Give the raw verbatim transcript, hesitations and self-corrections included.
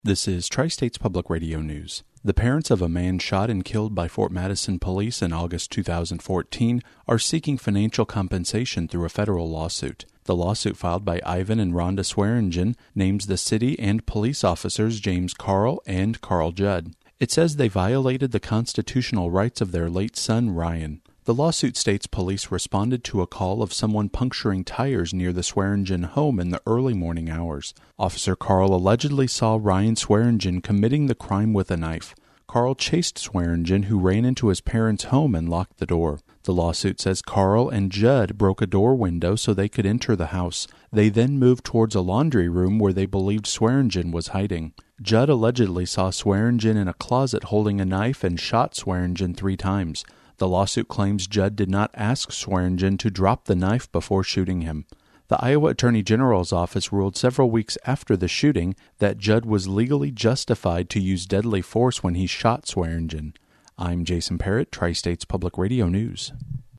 This is Tri-States Public Radio News. The parents of a man shot and killed by Fort Madison police in August two thousand fourteen are seeking financial compensation through a federal lawsuit. The lawsuit filed by Ivan and Rhonda Swearingen names the city and police officers James Carl and Carl Judd. It says they violated the constitutional rights of their late son, Ryan. The lawsuit states police responded to a call of someone puncturing tires near the Swearingen home in the early morning hours. Officer Carl allegedly saw Ryan Swearingen committing the crime with a knife. Carl chased Swearingen, who ran into his parents' home and locked the door. The lawsuit says Carl and Judd broke a door window so they could enter the house. They then moved towards a laundry room where they believed Swearingen was hiding. Judd allegedly saw Swearingen in a closet holding a knife and shot Swearingen three times. The lawsuit claims Judd did not ask Swearingen to drop the knife before shooting him. The Iowa Attorney General's office ruled several weeks after the shooting that Judd was legally justified to use deadly force when he shot Swearingen. I'm Jason Parrott, Tri-States Public Radio News.